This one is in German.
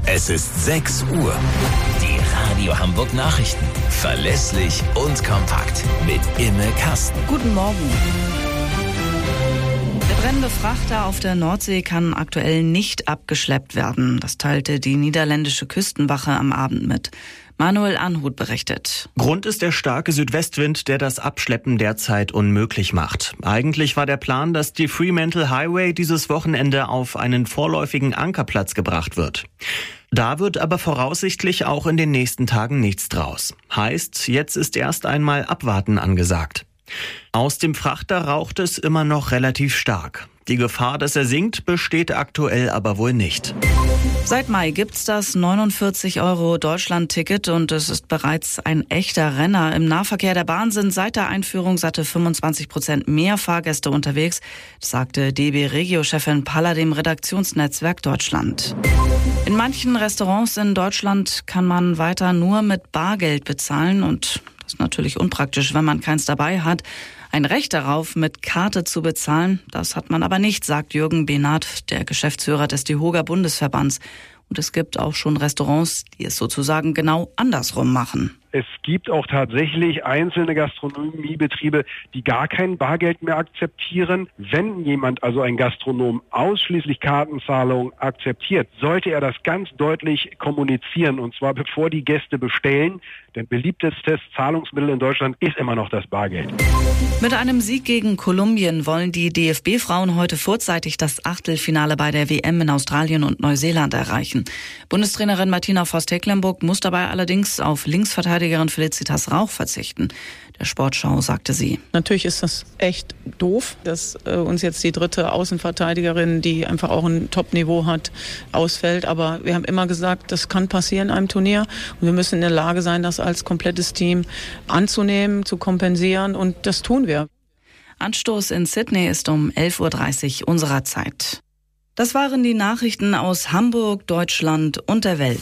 Es ist 6 Uhr. Die Radio Hamburg Nachrichten. Verlässlich und kompakt. Mit Imme Kasten. Guten Morgen. Der brennende Frachter auf der Nordsee kann aktuell nicht abgeschleppt werden. Das teilte die niederländische Küstenwache am Abend mit. Manuel Anhut berichtet. Grund ist der starke Südwestwind, der das Abschleppen derzeit unmöglich macht. Eigentlich war der Plan, dass die Fremantle Highway dieses Wochenende auf einen vorläufigen Ankerplatz gebracht wird. Da wird aber voraussichtlich auch in den nächsten Tagen nichts draus. Heißt, jetzt ist erst einmal Abwarten angesagt. Aus dem Frachter raucht es immer noch relativ stark. Die Gefahr, dass er sinkt, besteht aktuell aber wohl nicht. Seit Mai gibt's das 49 € Deutschland-Ticket und es ist bereits ein echter Renner. Im Nahverkehr der Bahn sind seit der Einführung satte 25% mehr Fahrgäste unterwegs, sagte DB Regio-Chefin Paller dem Redaktionsnetzwerk Deutschland. In manchen Restaurants in Deutschland kann man weiter nur mit Bargeld bezahlen und das ist natürlich unpraktisch, wenn man keins dabei hat. Ein Recht darauf, mit Karte zu bezahlen, das hat man aber nicht, sagt Jürgen Behnert, der Geschäftsführer des DEHOGA Bundesverbands. Und es gibt auch schon Restaurants, die es sozusagen genau andersrum machen. Es gibt auch tatsächlich einzelne Gastronomiebetriebe, die gar kein Bargeld mehr akzeptieren. Wenn jemand, also ein Gastronom, ausschließlich Kartenzahlung akzeptiert, sollte er das ganz deutlich kommunizieren, und zwar bevor die Gäste bestellen. Denn beliebtestes Zahlungsmittel in Deutschland ist immer noch das Bargeld. Mit einem Sieg gegen Kolumbien wollen die DFB-Frauen heute vorzeitig das Achtelfinale bei der WM in Australien und Neuseeland erreichen. Bundestrainerin Martina Voss-Tecklenburg muss dabei allerdings auf Linksverteidigerin Felicitas Rauch verzichten. Der Sportschau sagte sie. Natürlich ist das echt doof, dass uns jetzt die dritte Außenverteidigerin, die einfach auch ein Top-Niveau hat, ausfällt. Aber wir haben immer gesagt, das kann passieren in einem Turnier. Und wir müssen in der Lage sein, das als komplettes Team anzunehmen, zu kompensieren. Und das tun wir. Anstoß in Sydney ist um 11:30 Uhr unserer Zeit. Das waren die Nachrichten aus Hamburg, Deutschland und der Welt.